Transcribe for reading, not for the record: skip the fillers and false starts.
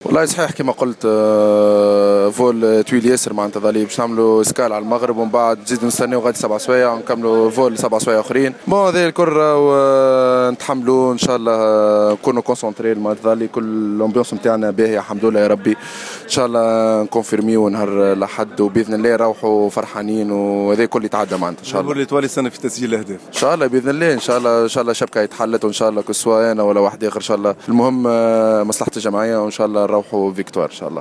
والله صحيح كما قلت فول طويل ياسر معناتها ظلي باش نعملوا اسكال على المغرب ومن بعد نزيدوا نستناو غادي 7 سوايع ونكملوا فول 7 سوايع اخرين. بون هذا الكل ونتحملوا ان شاء الله نكونوا كونسونتري معناتها ظلي كل الامبيونس نتاعنا باهيه الحمد لله يا ربي. ان شاء الله نكونفيرميو نهار الاحد وباذن الله نروحوا فرحانين وهذا الكل يتعدى معناتها ان شاء الله. اللي توالي السنه في تسجيل الاهداف ان شاء الله باذن الله. ان شاء الله ان شاء الله شبكه يتحلت وان شاء الله كسوا انا ولا واحد اخر ان شاء الله. المهم مصلحه الجمعيه وان شاء الله نروحوا فيكتوار ان شاء الله.